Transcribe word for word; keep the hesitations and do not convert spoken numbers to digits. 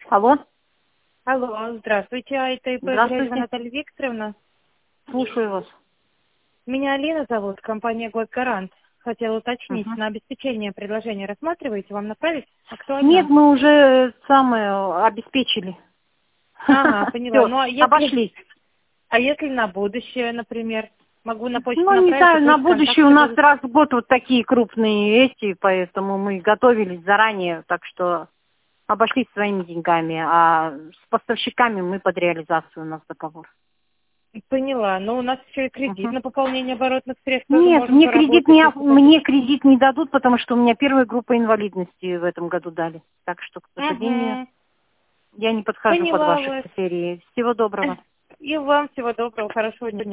Алло, Алло, здравствуйте, а это ИП Грязева здравствуйте. Наталья Викторовна. Слушаю вас. Меня Алина зовут, компания «Госгарант». Хотела уточнить, Мгм. на обеспечение предложения рассматриваете, вам направить Нет, актуально? мы уже самое обеспечили. Ага, поняла. Все, Ну, а если, обошлись. а если на будущее, например, могу на почту Ну, не направить, и знаю, на пусть будущее у контакты нас будут. раз в год вот такие крупные эти, поэтому мы готовились заранее, так что обошлись своими деньгами, а с поставщиками мы под реализацию у нас договор. Поняла. Но у нас еще и кредит Мгм. на пополнение оборотных средств тоже Нет, можем мне кредит поработать, не, если мне хотите. кредит не дадут, потому что у меня первая группа инвалидности в этом году дали. Так что, к сожалению, Угу. я не подхожу под Поняла ваши вас. критерии. Всего доброго. И вам всего доброго, хорошего дня.